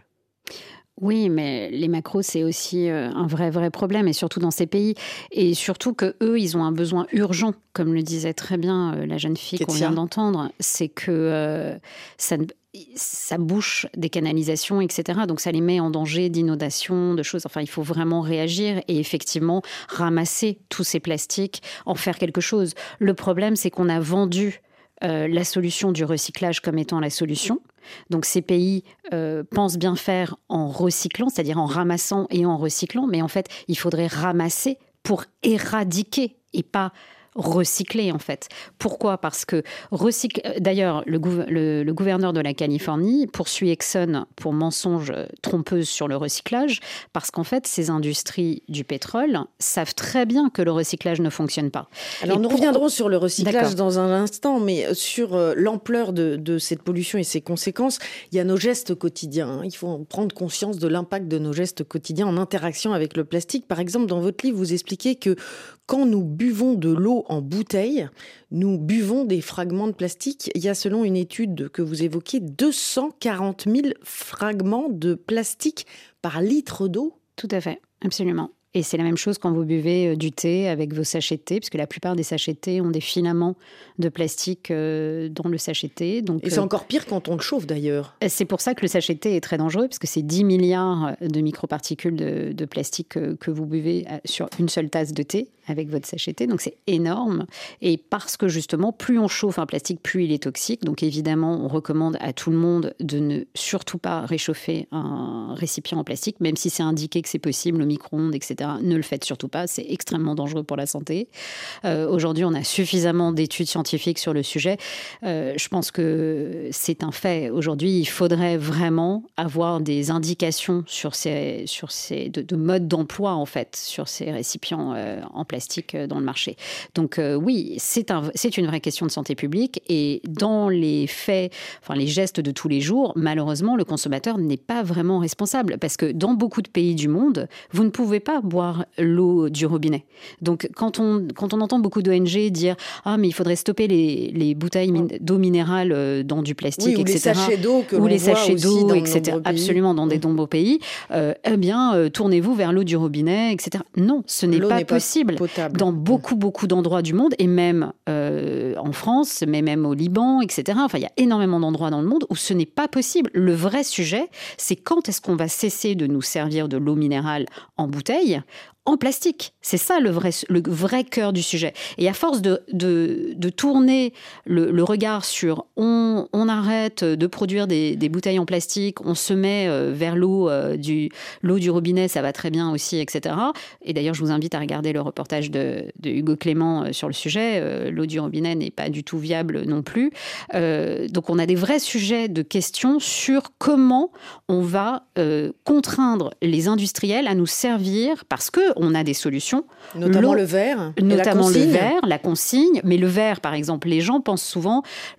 Oui, mais les macros, c'est aussi un vrai, vrai problème, et surtout dans ces pays. Et surtout qu'eux, ils ont un besoin urgent, comme le disait très bien la jeune fille Ketia. Qu'on vient d'entendre. C'est que euh, ça ne... ça bouche des canalisations, et cetera. Donc ça les met en danger d'inondations, de choses. Enfin, il faut vraiment réagir et effectivement ramasser tous ces plastiques, en faire quelque chose. Le problème, c'est qu'on a vendu euh, la solution du recyclage comme étant la solution. Donc ces pays euh, pensent bien faire en recyclant, c'est-à-dire en ramassant et en recyclant. Mais en fait, il faudrait ramasser pour éradiquer et pas recycler en fait. Pourquoi ? Parce que recycle... D'ailleurs, le, gouv... le, le gouverneur de la Californie poursuit Exxon pour mensonge trompeuse sur le recyclage, parce qu'en fait, ces industries du pétrole savent très bien que le recyclage ne fonctionne pas. Alors, Et nous pour... reviendrons sur le recyclage D'accord. dans un instant, mais sur euh, l'ampleur de, de cette pollution et ses conséquences, il y a nos gestes quotidiens. Hein. Il faut prendre conscience de l'impact de nos gestes quotidiens en interaction avec le plastique. Par exemple, dans votre livre, vous expliquez que quand nous buvons de l'eau en bouteille, nous buvons des fragments de plastique. Il y a, selon une étude que vous évoquez, deux cent quarante mille fragments de plastique par litre d'eau. Tout à fait, absolument. Et c'est la même chose quand vous buvez du thé avec vos sachets de thé, puisque la plupart des sachets de thé ont des filaments de plastique dans le sachet de thé. Donc, et c'est encore pire quand on le chauffe d'ailleurs. C'est pour ça que le sachet de thé est très dangereux, parce que c'est dix milliards de microparticules de, de plastique que, que vous buvez sur une seule tasse de thé avec votre sachet de thé. Donc c'est énorme. Et parce que justement, plus on chauffe un plastique, plus il est toxique. Donc évidemment, on recommande à tout le monde de ne surtout pas réchauffer un récipient en plastique, même si c'est indiqué que c'est possible, au micro-ondes, et cetera. Ne le faites surtout pas, c'est extrêmement dangereux pour la santé. Euh, aujourd'hui, on a suffisamment d'études scientifiques sur le sujet. Euh, je pense que c'est un fait. Aujourd'hui, il faudrait vraiment avoir des indications sur ces, sur ces, de, de mode d'emploi, en fait, sur ces récipients euh, en plastique dans le marché. Donc euh, oui, c'est, un, c'est une vraie question de santé publique, et dans les faits, enfin les gestes de tous les jours, malheureusement, le consommateur n'est pas vraiment responsable, parce que dans beaucoup de pays du monde, vous ne pouvez pas boire l'eau du robinet. Donc quand on, quand on entend beaucoup d'O N G dire « Ah, mais il faudrait stopper les, les bouteilles min- d'eau minérale dans du plastique, oui, et cetera » Ou les sachets d'eau que ou l'on les voit sachets aussi d'eau, dans et cetera. Absolument, dans des nombreux pays. Euh, eh bien, euh, tournez-vous vers l'eau du robinet, et cetera. Non, ce n'est l'eau pas n'est possible. Pas potable. Dans beaucoup, beaucoup d'endroits du monde, et même euh, en France, mais même au Liban, et cetera. Enfin, il y a énormément d'endroits dans le monde où ce n'est pas possible. Le vrai sujet, c'est quand est-ce qu'on va cesser de nous servir de l'eau minérale en bouteille, en plastique. C'est ça le vrai, le vrai cœur du sujet. Et à force de, de, de tourner le, le regard sur on, on arrête de produire des, des bouteilles en plastique, on se met vers l'eau, euh, du, l'eau du robinet, ça va très bien aussi, et cetera. Et d'ailleurs, je vous invite à regarder le reportage de, de Hugo Clément sur le sujet. Euh, l'eau du robinet n'est pas du tout viable non plus. Euh, donc, on a des vrais sujets de questions sur comment on va euh, contraindre les industriels à nous servir, parce que on a des solutions. Notamment le verre. Notamment le verre, la consigne. Mais le verre, par exemple, les gens pensent souvent le verre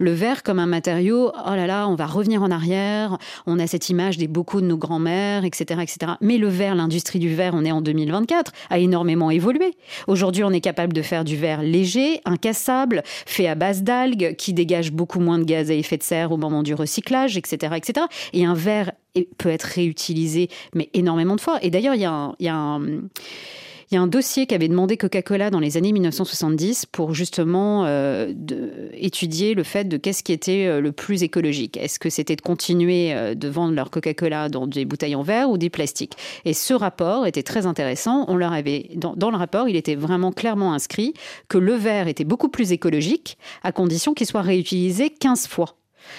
comme un matériau, oh là là, on va revenir en arrière, on a cette image des bocaux de nos grands-mères, et cetera, et cetera. Mais le verre, l'industrie du verre, on est en deux mille vingt-quatre, a énormément évolué. Aujourd'hui, on est capable de faire du verre léger, incassable, fait à base d'algues, qui dégage beaucoup moins de gaz à effet de serre au moment du recyclage, et cetera, et cetera. Et un verre peut être réutilisé, mais énormément de fois. Et d'ailleurs, il y a un... Il y a un Il y a un dossier qu'avait demandé Coca-Cola dans les années mille neuf cent soixante-dix pour justement euh, de, étudier le fait de qu'est-ce qui était le plus écologique. Est-ce que c'était de continuer de vendre leur Coca-Cola dans des bouteilles en verre ou des plastiques? Et ce rapport était très intéressant. On leur avait, dans, dans le rapport, il était vraiment clairement inscrit que le verre était beaucoup plus écologique à condition qu'il soit réutilisé quinze fois.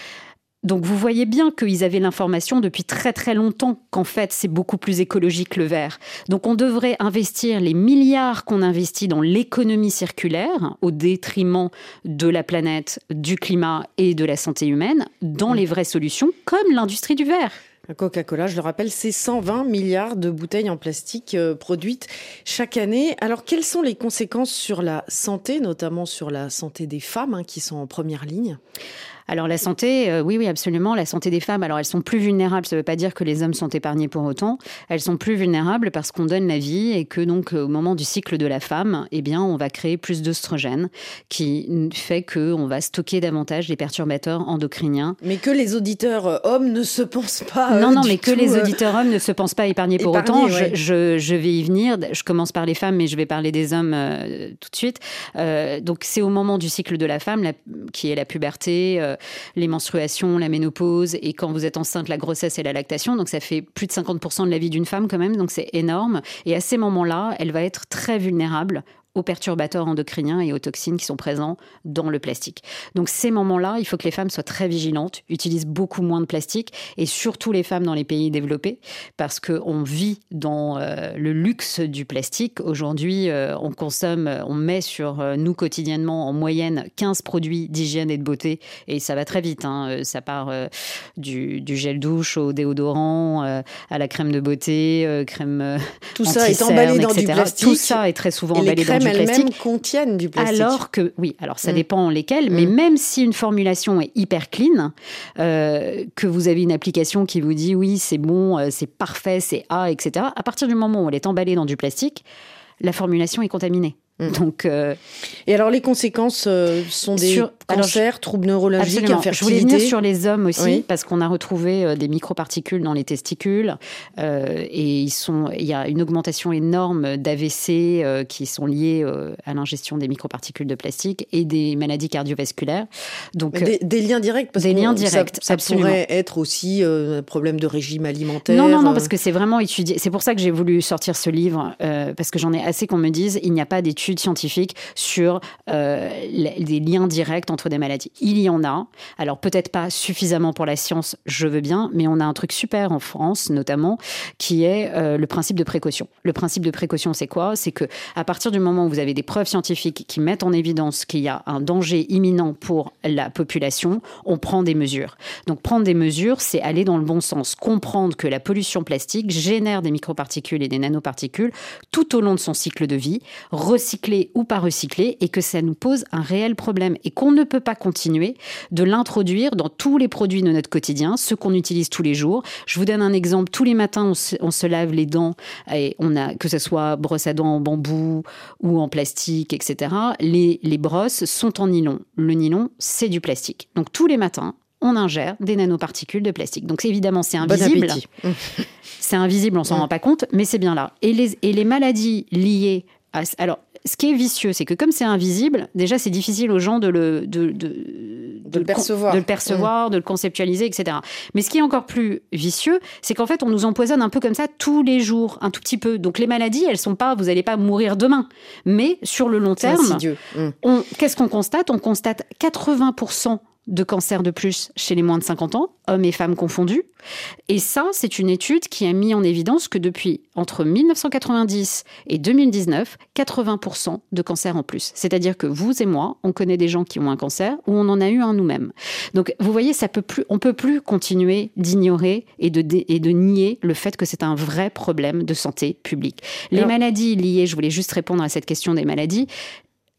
Donc vous voyez bien qu'ils avaient l'information depuis très très longtemps qu'en fait c'est beaucoup plus écologique le verre. Donc on devrait investir les milliards qu'on investit dans l'économie circulaire au détriment de la planète, du climat et de la santé humaine dans les vraies solutions comme l'industrie du verre. Coca-Cola, je le rappelle, c'est cent vingt milliards de bouteilles en plastique euh, produites chaque année. Alors, quelles sont les conséquences sur la santé, notamment sur la santé des femmes hein, qui sont en première ligne ? Alors la santé, euh, oui, oui, absolument. La santé des femmes, alors elles sont plus vulnérables. Ça ne veut pas dire que les hommes sont épargnés pour autant. Elles sont plus vulnérables parce qu'on donne la vie et que donc au moment du cycle de la femme, eh bien, on va créer plus d'œstrogènes qui fait qu'on va stocker davantage les perturbateurs endocriniens. Mais que les auditeurs euh, hommes ne se pensent pas euh, Non, non, du mais tout, que les euh... auditeurs hommes ne se pensent pas épargnés pour épargnés, autant. ouais. Je, je, je vais y venir. Je commence par les femmes, mais je vais parler des hommes euh, tout de suite. Euh, donc c'est au moment du cycle de la femme, la, qui est la puberté, euh, les menstruations, la ménopause et quand vous êtes enceinte, la grossesse et la lactation. Donc ça fait plus de cinquante pour cent de la vie d'une femme quand même, donc c'est énorme. Et à ces moments-là, elle va être très vulnérable aux perturbateurs endocriniens et aux toxines qui sont présents dans le plastique. Donc ces moments-là, il faut que les femmes soient très vigilantes, utilisent beaucoup moins de plastique et surtout les femmes dans les pays développés parce qu'on vit dans euh, le luxe du plastique. Aujourd'hui, euh, on consomme, on met sur euh, nous quotidiennement en moyenne quinze produits d'hygiène et de beauté et ça va très vite. Hein. Ça part euh, du, du gel douche au déodorant, euh, à la crème de beauté, euh, crème euh, Tout ça est emballé dans et cetera. Du plastique. Tout ça est très souvent et emballé dans du plastique. elles-mêmes contiennent du plastique. Alors que, oui, alors ça mmh. dépend lesquels, mmh. mais même si une formulation est hyper clean, euh, que vous avez une application qui vous dit oui, c'est bon, c'est parfait, c'est A, et cetera, à partir du moment où elle est emballée dans du plastique, la formulation est contaminée. Mmh. Donc, euh, et alors les conséquences euh, sont des sur, cancers, alors, troubles neurologiques, absolument. infertilité. Je voulais venir sur les hommes aussi, oui. parce qu'on a retrouvé euh, des microparticules dans les testicules euh, et ils sont, il y a une augmentation énorme d'A V C euh, qui sont liées euh, à l'ingestion des microparticules de plastique et des maladies cardiovasculaires. Donc des, des liens directs, parce des que liens directs, ça, ça absolument. pourrait être aussi euh, un problème de régime alimentaire. Non, non, non, parce que c'est vraiment étudié. C'est pour ça que j'ai voulu sortir ce livre, euh, parce que j'en ai assez qu'on me dise, il n'y a pas d'études scientifiques sur euh, les, des liens directs entre des maladies. Il y en a. Alors peut-être pas suffisamment pour la science, je veux bien, mais on a un truc super en France, notamment, qui est euh, le principe de précaution. Le principe de précaution, c'est quoi ? C'est que à partir du moment où vous avez des preuves scientifiques qui mettent en évidence qu'il y a un danger imminent pour la population, on prend des mesures. Donc prendre des mesures, c'est aller dans le bon sens, comprendre que la pollution plastique génère des microparticules et des nanoparticules tout au long de son cycle de vie, recycler ou pas recycler, et que ça nous pose un réel problème et qu'on ne peut pas continuer de l'introduire dans tous les produits de notre quotidien, ceux qu'on utilise tous les jours. Je vous donne un exemple. Tous les matins, on se, on se lave les dents, et on a, que ce soit brosse à dents en bambou ou en plastique, et cetera. Les, les brosses sont en nylon. Le nylon, c'est du plastique. Donc tous les matins, on ingère des nanoparticules de plastique. Donc évidemment, c'est invisible. Bon appétit. C'est invisible, on s'en mmh. rend pas compte, mais c'est bien là. Et les, et les maladies liées à... Alors, ce qui est vicieux, c'est que comme c'est invisible, déjà c'est difficile aux gens de le, de, de, de, de le percevoir, de, le percevoir mmh. de le conceptualiser, et cetera. Mais ce qui est encore plus vicieux, c'est qu'en fait on nous empoisonne un peu comme ça tous les jours, un tout petit peu. Donc les maladies, elles sont pas, vous n'allez pas mourir demain. Mais sur le long terme, mmh. on, qu'est-ce qu'on constate ? On constate quatre-vingts pour cent de cancers de plus chez les moins de cinquante ans, hommes et femmes confondus. Et ça, c'est une étude qui a mis en évidence que depuis entre mille neuf cent quatre-vingt-dix et deux mille dix-neuf, quatre-vingts pour cent de cancers en plus. C'est-à-dire que vous et moi, on connaît des gens qui ont un cancer ou on en a eu un nous-mêmes. Donc, vous voyez, ça peut plus, on peut plus continuer d'ignorer et de, et de nier le fait que c'est un vrai problème de santé publique. Les Alors, maladies liées, je voulais juste répondre à cette question des maladies,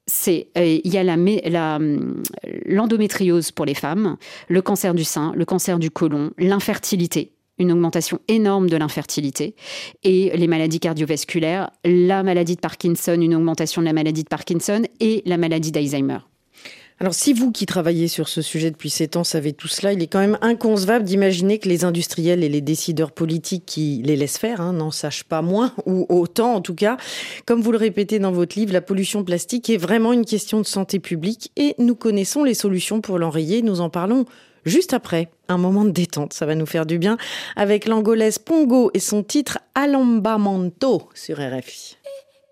c'est euh, il y a la, la, l'endométriose pour les femmes, le cancer du sein, le cancer du côlon, l'infertilité, une augmentation énorme de l'infertilité, et les maladies cardiovasculaires, la maladie de Parkinson, une augmentation de la maladie de Parkinson et la maladie d'Alzheimer. Alors, si vous qui travaillez sur ce sujet depuis sept ans savez tout cela, il est quand même inconcevable d'imaginer que les industriels et les décideurs politiques qui les laissent faire hein, n'en sachent pas moins, ou autant en tout cas. Comme vous le répétez dans votre livre, la pollution plastique est vraiment une question de santé publique et nous connaissons les solutions pour l'enrayer. Nous en parlons juste après. Un moment de détente, ça va nous faire du bien, avec l'angolaise Pongo et son titre « Alambamento » sur R F I.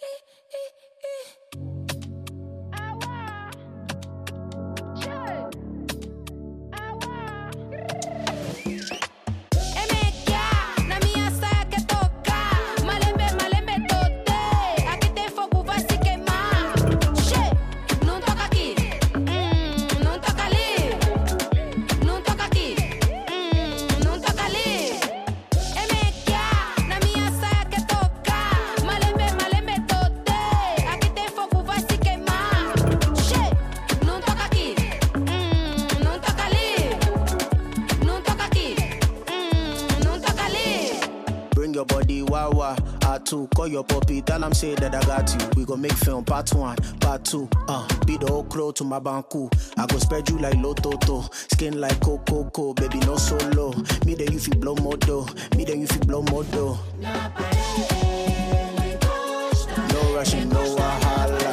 Call your puppy, tell him say that I got you. We gon' make film part one, part two. Uh, be the whole crew to my banku. I go spread you like Lototo, skin like Coco, baby no solo. Me then you feel blow modo, me then you feel blow modo. No rushing, no wahala.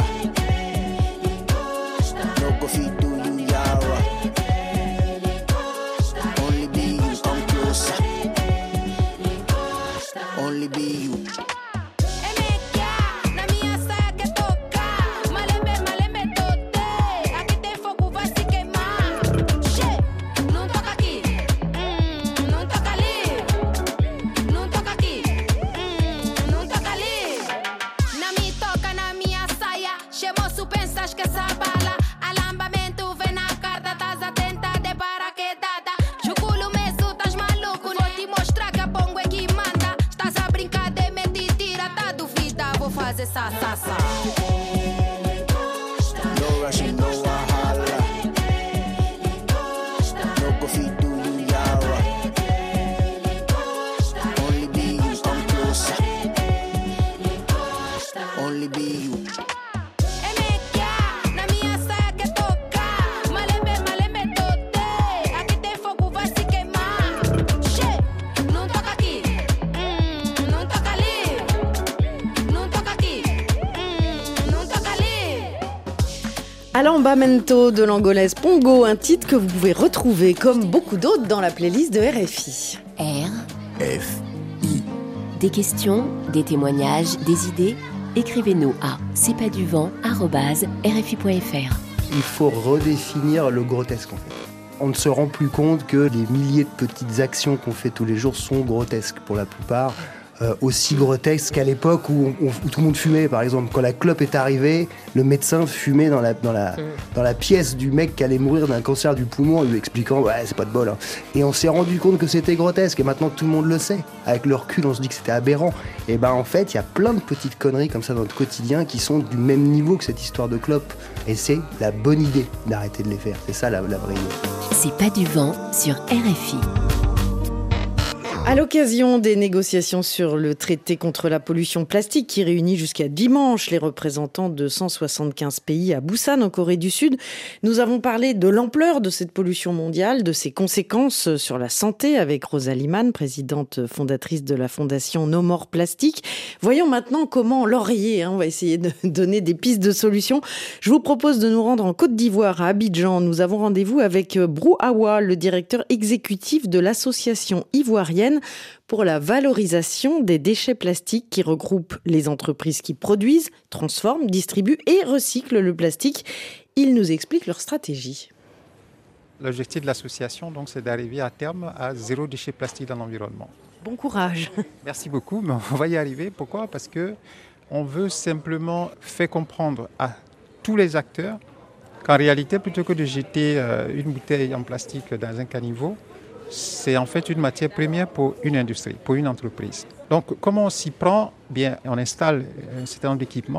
No go feed do you yawa. Only be you come closer. Only be you. Sa, sa, sa. No rushing, no wahala. No go feed do you yawa. Only be you come closer. Only be you. Alambamento de l'angolaise Pongo, un titre que vous pouvez retrouver comme beaucoup d'autres dans la playlist de R F I. R F I. Des questions, des témoignages, des idées, écrivez-nous à c'est pas du vent arobase r f i point f r. Il faut redéfinir le grotesque en fait. On ne se rend plus compte que les milliers de petites actions qu'on fait tous les jours sont grotesques pour la plupart. Euh, aussi grotesque qu'à l'époque où, on, où tout le monde fumait, par exemple. Quand la clope est arrivée, le médecin fumait dans la, dans la, mmh. dans la pièce du mec qui allait mourir d'un cancer du poumon, en lui expliquant ouais, c'est pas de bol. Hein. Et on s'est rendu compte que c'était grotesque, et maintenant tout le monde le sait. Avec le recul, on se dit que c'était aberrant. Et ben en fait, il y a plein de petites conneries comme ça dans notre quotidien qui sont du même niveau que cette histoire de clope. Et c'est la bonne idée d'arrêter de les faire. C'est ça la, la vraie idée. C'est pas du vent sur R F I. À l'occasion des négociations sur le traité contre la pollution plastique qui réunit jusqu'à dimanche les représentants de cent soixante-quinze pays à Busan, en Corée du Sud, nous avons parlé de l'ampleur de cette pollution mondiale, de ses conséquences sur la santé avec Rosalie Mann, présidente fondatrice de la fondation No More Plastic. Voyons maintenant comment l'enrayer. Hein. On va essayer de donner des pistes de solutions. Je vous propose de nous rendre en Côte d'Ivoire, à Abidjan. Nous avons rendez-vous avec Brou Awa, le directeur exécutif de l'association ivoirienne pour la valorisation des déchets plastiques qui regroupe les entreprises qui produisent, transforment, distribuent et recyclent le plastique. Ils nous expliquent leur stratégie. L'objectif de l'association, donc, c'est d'arriver à terme à zéro déchet plastique dans l'environnement. Bon courage. Merci beaucoup, mais on va y arriver. Pourquoi ? Parce qu'on veut simplement faire comprendre à tous les acteurs qu'en réalité, plutôt que de jeter une bouteille en plastique dans un caniveau, c'est en fait une matière première pour une industrie, pour une entreprise. Donc, comment on s'y prend ? Bien, on installe un certain nombre d'équipements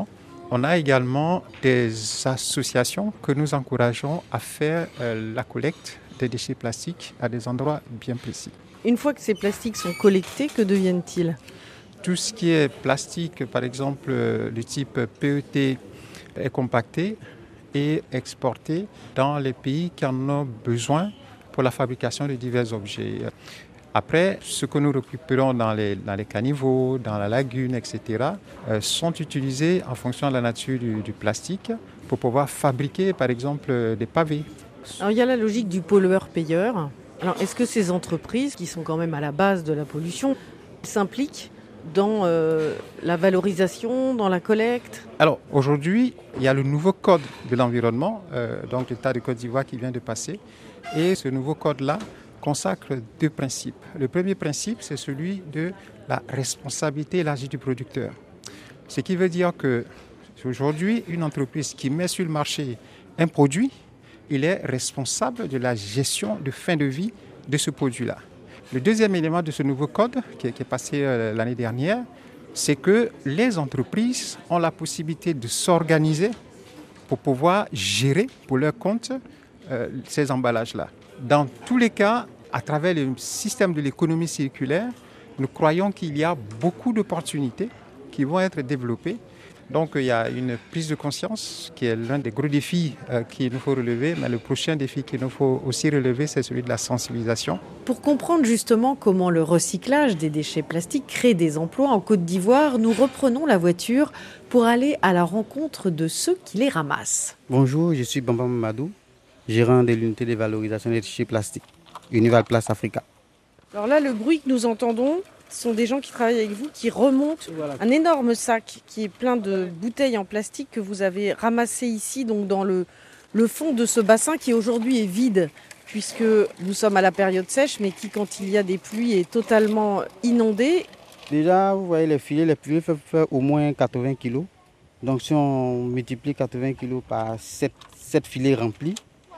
On a également des associations que nous encourageons à faire euh, la collecte des déchets plastiques à des endroits bien précis. Une fois que ces plastiques sont collectés, que deviennent-ils ? Tout ce qui est plastique, par exemple euh, du type P E T, est compacté et exporté dans les pays qui en ont besoin pour la fabrication de divers objets. Après, ce que nous récupérons dans les, dans les caniveaux, dans la lagune, et cetera, euh, sont utilisés en fonction de la nature du, du plastique pour pouvoir fabriquer, par exemple, des pavés. Alors, il y a la logique du pollueur-payeur. Alors, est-ce que ces entreprises, qui sont quand même à la base de la pollution, s'impliquent dans euh, la valorisation, dans la collecte ? Alors, aujourd'hui, il y a le nouveau code de l'environnement, euh, donc l'État de Côte d'Ivoire qui vient de passer. Et ce nouveau code-là consacre deux principes. Le premier principe, c'est celui de la responsabilité élargie du producteur. Ce qui veut dire que aujourd'hui, une entreprise qui met sur le marché un produit, il est responsable de la gestion de fin de vie de ce produit-là. Le deuxième élément de ce nouveau code, qui est, qui est passé euh, l'année dernière, c'est que les entreprises ont la possibilité de s'organiser pour pouvoir gérer pour leur compte euh, ces emballages-là. Dans tous les cas, à travers le système de l'économie circulaire, nous croyons qu'il y a beaucoup d'opportunités qui vont être développées. Donc il y a une prise de conscience qui est l'un des gros défis euh, qu'il nous faut relever, mais le prochain défi qu'il nous faut aussi relever, c'est celui de la sensibilisation. Pour comprendre justement comment le recyclage des déchets plastiques crée des emplois en Côte d'Ivoire, nous reprenons la voiture pour aller à la rencontre de ceux qui les ramassent. Bonjour, je suis Bamba Mamadou, gérant de l'unité de valorisation des déchets plastiques, Unival Place Africa. Alors là, le bruit que nous entendons, ce sont des gens qui travaillent avec vous, qui remontent un énorme sac qui est plein de bouteilles en plastique que vous avez ramassé ici, donc dans le, le fond de ce bassin qui aujourd'hui est vide, puisque nous sommes à la période sèche, mais qui, quand il y a des pluies, est totalement inondé. Déjà, vous voyez les filets, les filets peuvent faire au moins quatre-vingts kilos. Donc si on multiplie quatre-vingts kilos par sept, sept filets remplis,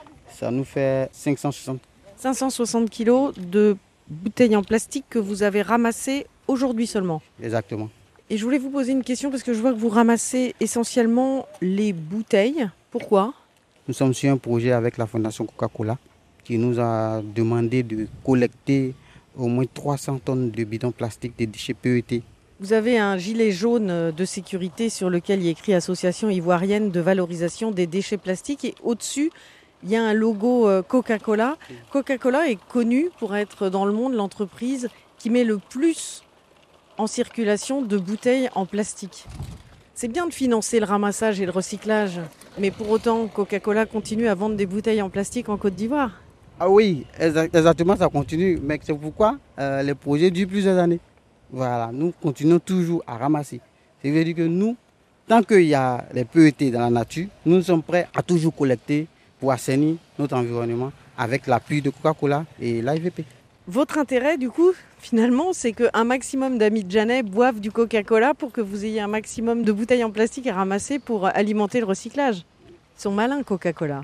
ça nous fait cinq cent soixante. cinq cent soixante kilos de bouteilles en plastique que vous avez ramassées aujourd'hui seulement. Exactement. Et je voulais vous poser une question parce que je vois que vous ramassez essentiellement les bouteilles. Pourquoi ? Nous sommes sur un projet avec la Fondation Coca-Cola qui nous a demandé de collecter au moins trois cents tonnes de bidons plastiques, des déchets P E T. Vous avez un gilet jaune de sécurité sur lequel il y a écrit Association ivoirienne de valorisation des déchets plastiques et au-dessus, il y a un logo Coca-Cola. Coca-Cola est connue pour être dans le monde l'entreprise qui met le plus en circulation de bouteilles en plastique. C'est bien de financer le ramassage et le recyclage, mais pour autant, Coca-Cola continue à vendre des bouteilles en plastique en Côte d'Ivoire. Ah oui, exactement, ça continue, mais c'est pourquoi euh, les projets durent plusieurs années. Voilà, nous continuons toujours à ramasser. Ça veut dire que nous, tant qu'il y a les P E T dans la nature, nous sommes prêts à toujours collecter pour assainir notre environnement avec l'appui de Coca-Cola et l'A I V P. Votre intérêt, du coup, finalement, c'est qu'un maximum d'amis de Janet boivent du Coca-Cola pour que vous ayez un maximum de bouteilles en plastique à ramasser pour alimenter le recyclage. Ils sont malins, Coca-Cola.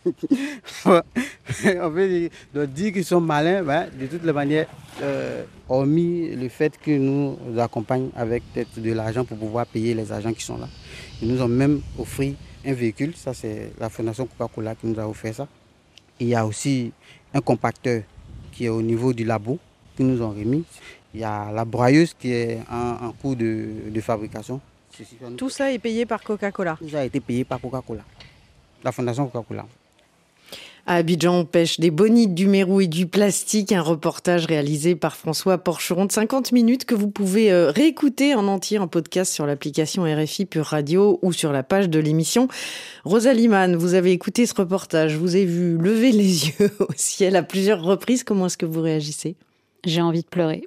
En fait, de dire qu'ils sont malins, ben, de toutes les manières, euh, hormis le fait qu'ils nous accompagnent avec peut-être de l'argent pour pouvoir payer les agents qui sont là. Ils nous ont même offert un véhicule, ça c'est la Fondation Coca-Cola qui nous a offert ça. Il y a aussi un compacteur qui est au niveau du labo, qui nous ont remis. Il y a la broyeuse qui est en, en cours de, de fabrication. Tout ça est payé par Coca-Cola. Tout ça a été payé par Coca-Cola, la Fondation Coca-Cola. À Abidjan, on pêche des bonites, du mérou et du plastique. Un reportage réalisé par François Porcheron de cinquante minutes que vous pouvez réécouter en entier en podcast sur l'application R F I Pure Radio ou sur la page de l'émission. Rosalie Mann, vous avez écouté ce reportage, vous avez vu lever les yeux au ciel à plusieurs reprises. Comment est-ce que vous réagissez ? J'ai envie de pleurer.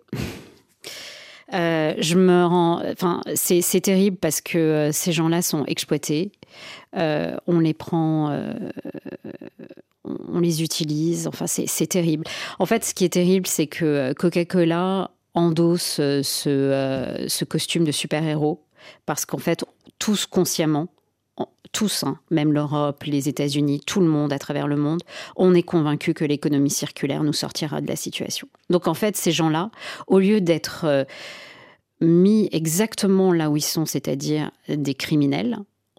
Euh, je me rends, enfin, c'est, c'est terrible parce que euh, ces gens-là sont exploités. Euh, on les prend, euh, on les utilise. Enfin, c'est, c'est terrible. En fait, ce qui est terrible, c'est que Coca-Cola endosse ce, euh, ce costume de super-héros parce qu'en fait, tous consciemment, tous, hein, même l'Europe, les États-Unis, tout le monde à travers le monde, on est convaincu que l'économie circulaire nous sortira de la situation. Donc en fait, ces gens-là, au lieu d'être euh, mis exactement là où ils sont, c'est-à-dire des criminels,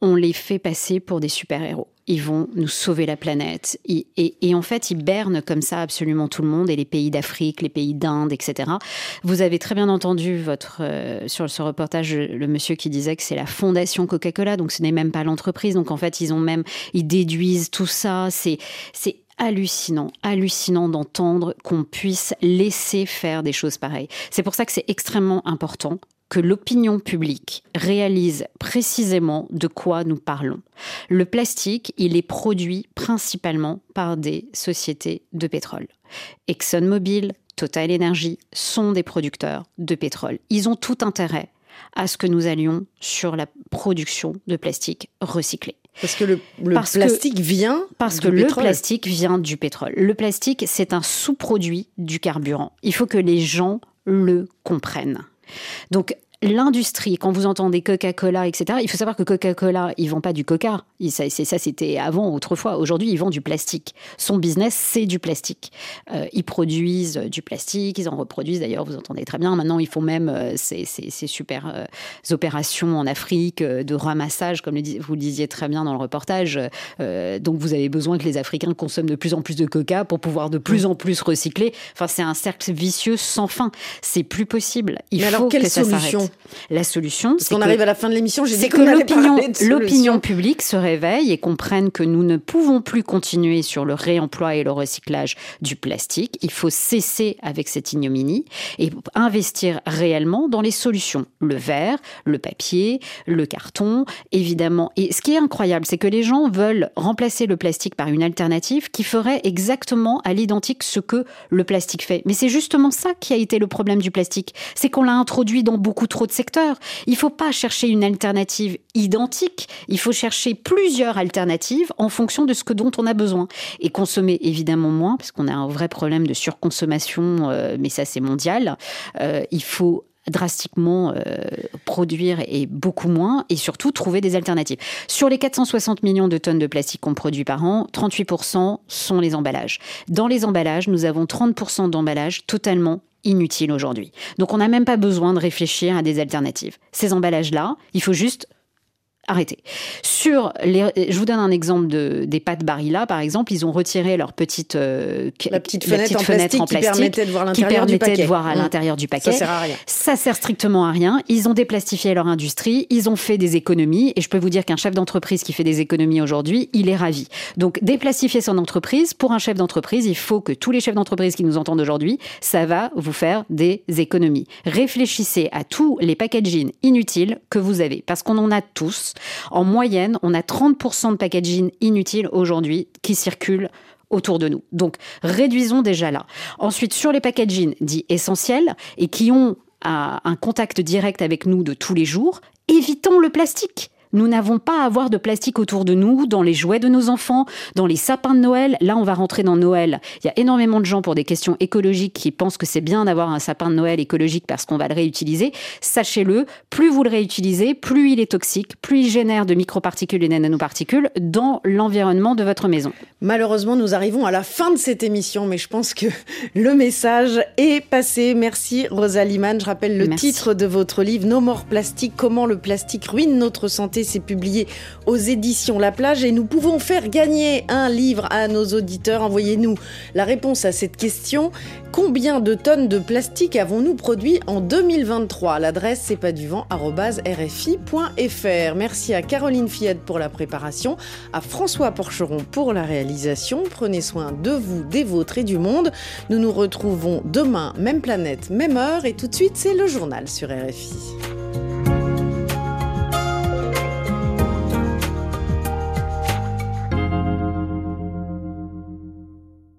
on les fait passer pour des super-héros. Ils vont nous sauver la planète. Et, et, et en fait, ils bernent comme ça absolument tout le monde, et les pays d'Afrique, les pays d'Inde, et cetera. Vous avez très bien entendu votre, euh, sur ce reportage le monsieur qui disait que c'est la fondation Coca-Cola, donc ce n'est même pas l'entreprise. Donc en fait, ils ont même, ils déduisent tout ça. C'est, c'est hallucinant, hallucinant d'entendre qu'on puisse laisser faire des choses pareilles. C'est pour ça que c'est extrêmement important que l'opinion publique réalise précisément de quoi nous parlons. Le plastique, il est produit principalement par des sociétés de pétrole. ExxonMobil, Total Energy sont des producteurs de pétrole. Ils ont tout intérêt à ce que nous allions sur la production de plastique recyclé. Parce que le, le parce plastique que, vient Parce du que pétrole. le plastique vient du pétrole. Le plastique, c'est un sous-produit du carburant. Il faut que les gens le comprennent. Donc, l'industrie, quand vous entendez Coca-Cola, et cetera, il faut savoir que Coca-Cola, ils ne vendent pas du coca. Ça, c'est, ça, c'était avant, autrefois. Aujourd'hui, ils vendent du plastique. Son business, c'est du plastique. Euh, ils produisent du plastique, ils en reproduisent. D'ailleurs, vous entendez très bien. Maintenant, ils font même euh, ces, ces, ces super euh, opérations en Afrique euh, de ramassage, comme le, vous le disiez très bien dans le reportage. Euh, donc, vous avez besoin que les Africains consomment de plus en plus de coca pour pouvoir de plus en plus recycler. Enfin, c'est un cercle vicieux sans fin. C'est plus possible. Il Mais faut alors, quelle que ça solution ? s'arrête. La solution, Parce c'est qu'on que, arrive à la fin de l'émission, j'ai dit c'est qu'on que allait l'opinion, parler de solution. l'opinion publique se réveille et comprenne que nous ne pouvons plus continuer sur le réemploi et le recyclage du plastique. Il faut cesser avec cette ignominie et investir réellement dans les solutions. Le verre, le papier, le carton, évidemment. Et ce qui est incroyable, c'est que les gens veulent remplacer le plastique par une alternative qui ferait exactement à l'identique ce que le plastique fait. Mais c'est justement ça qui a été le problème du plastique. C'est qu'on l'a introduit dans beaucoup trop de secteurs. Il ne faut pas chercher une alternative identique, il faut chercher plusieurs alternatives en fonction de ce que dont on a besoin. Et consommer évidemment moins, parce qu'on a un vrai problème de surconsommation, euh, mais ça c'est mondial. Euh, il faut drastiquement euh, produire et beaucoup moins, et surtout trouver des alternatives. Sur les quatre cent soixante millions de tonnes de plastique qu'on produit par an, trente-huit pour cent sont les emballages. Dans les emballages, nous avons trente pour cent d'emballages totalement inutiles aujourd'hui. Donc on n'a même pas besoin de réfléchir à des alternatives. Ces emballages-là, il faut juste arrêter. Sur les, je vous donne un exemple de, des pâtes Barilla, par exemple, ils ont retiré leur petite, euh, la petite la fenêtre, petite en, fenêtre plastique en plastique qui permettait de voir l'intérieur qui permettait du paquet. de voir à mmh. l'intérieur du paquet. Ça sert à rien. Ça sert strictement à rien. Ils ont déplastifié leur industrie, ils ont fait des économies, et je peux vous dire qu'un chef d'entreprise qui fait des économies aujourd'hui, il est ravi. Donc déplastifier son entreprise, pour un chef d'entreprise, il faut que tous les chefs d'entreprise qui nous entendent aujourd'hui, ça va vous faire des économies. Réfléchissez à tous les packaging inutiles que vous avez, parce qu'on en a tous. En moyenne, on a trente pour cent de packaging inutiles aujourd'hui qui circulent autour de nous. Donc, réduisons déjà là. Ensuite, sur les packaging dits essentiels et qui ont un contact direct avec nous de tous les jours, évitons le plastique. Nous n'avons pas à avoir de plastique autour de nous, dans les jouets de nos enfants, dans les sapins de Noël. Là, on va rentrer dans Noël. Il y a énormément de gens pour des questions écologiques qui pensent que c'est bien d'avoir un sapin de Noël écologique parce qu'on va le réutiliser. Sachez-le, plus vous le réutilisez, plus il est toxique, plus il génère de microparticules et de nanoparticules dans l'environnement de votre maison. Malheureusement, nous arrivons à la fin de cette émission, mais je pense que le message est passé. Merci Rosalie Mann. Je rappelle le Merci. titre de votre livre, No More Plastic, comment le plastique ruine notre santé. C'est publié aux éditions La Plage et nous pouvons faire gagner un livre à nos auditeurs. Envoyez-nous la réponse à cette question. Combien de tonnes de plastique avons-nous produit en deux mille vingt-trois ? L'adresse c'est pas du vent arobase r f i point f r. Merci à Caroline Fiette pour la préparation, à François Porcheron pour la réalisation. Prenez soin de vous, des vôtres et du monde. Nous nous retrouvons demain, même planète, même heure, et tout de suite c'est le journal sur R F I.